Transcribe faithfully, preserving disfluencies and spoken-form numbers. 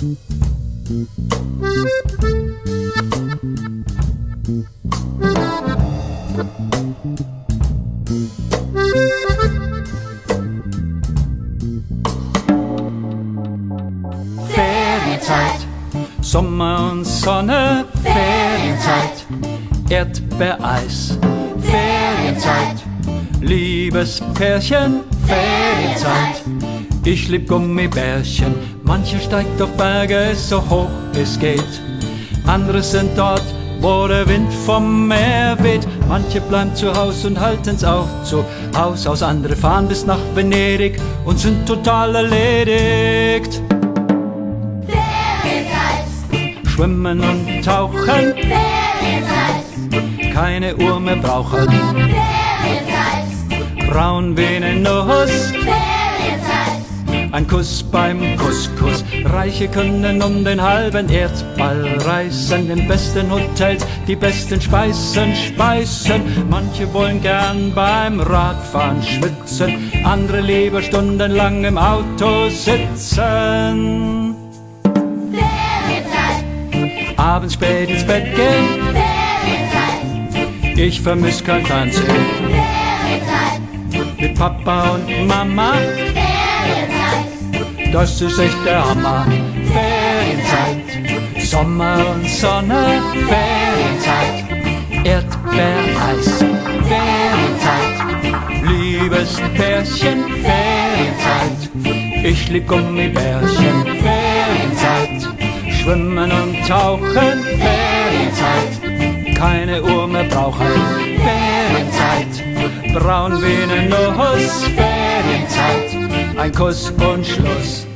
Ferienzeit, Sommer und Sonne, Ferienzeit, Erdbeereis, Ferienzeit, liebes Pärchen, Ferienzeit. Ich lieb Gummibärchen, manche steigt auf Berge so hoch es geht. Andere sind dort, wo der Wind vom Meer weht. Manche bleiben zu Haus und halten's auch zu Haus aus. Andere fahren bis nach Venedig und sind total erledigt. Ferienzeit, Schwimmen und tauchen, Ferienzeit, keine Uhr mehr brauchen. Ferienzeit, Braun wie ne Nuss, Ferienzeit, ein Kuss beim Couscous. Reiche können um den halben Erdball reisen, in besten Hotels die besten Speisen speisen. Manche wollen gern beim Radfahren schwitzen, andere lieber stundenlang im Auto sitzen. Ferienzeit, Abends spät ins Bett gehen, Ferienzeit, ich vermiss kein Fernsehen. Ferienzeit, Mit Papa und Mama, Ferienzeit, das ist echt der Hammer. Ferienzeit, Sommer und Sonne, Ferienzeit, Erdbeereis, Ferienzeit, liebes Pärchen, Ferienzeit. Ich lieb Gummibärchen, Ferienzeit, Schwimmen und tauchen, Ferienzeit, keine Uhr mehr brauchen, Ferienzeit, braun wie ne Nuss, Ferienzeit, ein Kuss und Schluss.